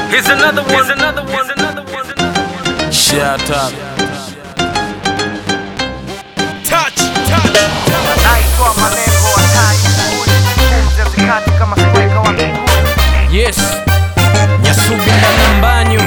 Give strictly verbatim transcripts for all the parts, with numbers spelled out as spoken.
Here's another one. Here's another one. Here's another one. Shout out. Touch, touch. Naitwa malengo hatari, pumzi zikati kama sweka wa mbinguni. Yes, Nyasubi na Mbanyu.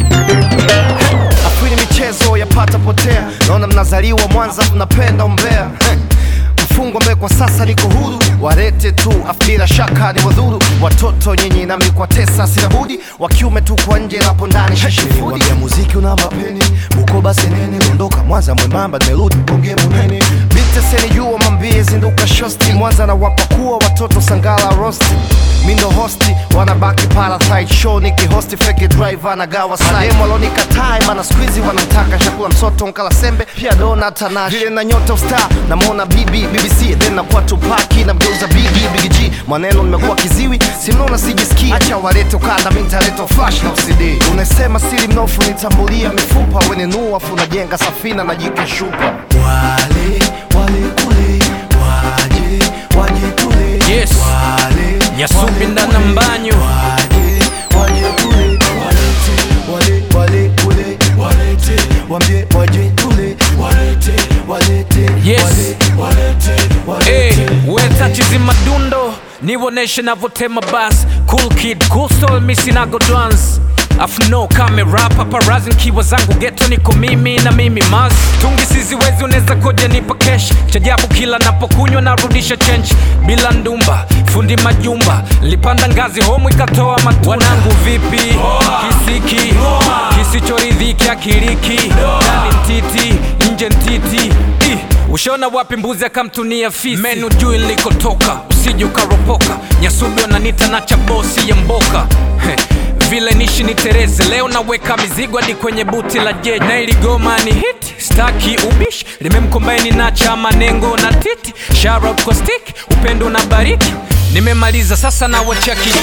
Afuni michezo yapata potea, naona mnazaliwa Mwanza mnapenda umbea. Mfungwa mbe kwa sasa niko huru, warete tu afila shaka ni wadhuru. Watoto nyinyi nami kwa tesa sina budi, wakiume tu kwa nje lapo ndani shashifudi. Wambia muziki una mapeni, Bukoba senene, Dondoka Mwanza mwembamba nimerudi bonge munene. Binte seni jua mambie zinduka shosti, Mwanza na wapakua watoto Sangala rosti. Mindo hosti, wanabaki parasite show niki hosti fake driver na gawa side. Demo alonika time, mana squeezy wanamtaka chakula msoto nkala sembe, pia dona tanash. Vile na nyota star, na mona bibi, B B C, then na kwa Tupaki, na mgeuza Biggie, Big G. Maneno nimekuwa kiziwi, simnona sijisikii. Acha walete ukanda, minta leto flash na U C D. Unesema siri mnofu, nitambulia mifupa. Wene nuafu, najenga safina na jike shupa. Wale, wale kule, waje, waje tule. Yes, Wale, Nyasubi na Mbanyu. waje, waje tule. Walete, wale, wale kule, walete. Wambie, waje tule. Walete, walete, Yes. wale, walete, walete. Hey, weta chizi madundo niwoneshe navotema bas. Cool kid, cool soul, misi nago dance. Afu no kamera, paparazzi nkiwa zangu ghetto niko mimi na mimi mas. Tungi siziwezi uneza koja nipa cash. Chajabu kila napokunywa narudisha change. Bila ndumba, fundi majumba. Lipanda ngazi homu ikatoa matunda. Wanangu vipi, kisiki, kisichoridhiki akiriki. Ndani ntiti, nje ntiti. Ih, ushaona wapi mbuzi akamtunia fisi. Menu juu ilikotoka, usije ukaropoka. Nyasubi wananita na chabosi ya mboka. Heh, vile nishi ni Tereze, leo naweka mizigo hadi kwenye buti la jeje. Na iligoma ni hit, staki ubishi. Limemkombaini na chama nengo na titi. Shout out kwa stick, upendo na bariki. Nimemaliza sasa na wacha kijiti.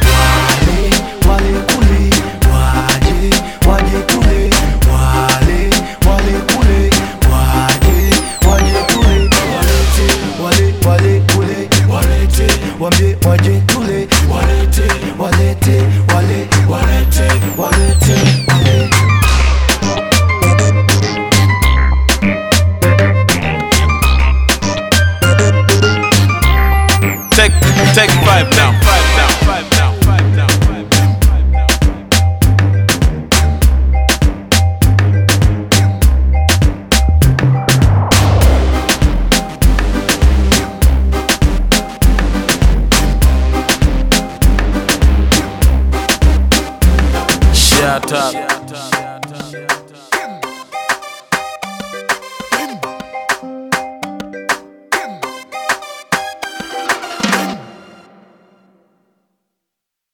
Wale, wale kule, waje, waje tule. Wale, wale kule, waje, waje tule. Walete, wale, wale kule, walete. Wambie, waje tule. Walete, walete, wale, walete, walete, walete. Take, take five down, five down, five down, five down, five down, Shout out.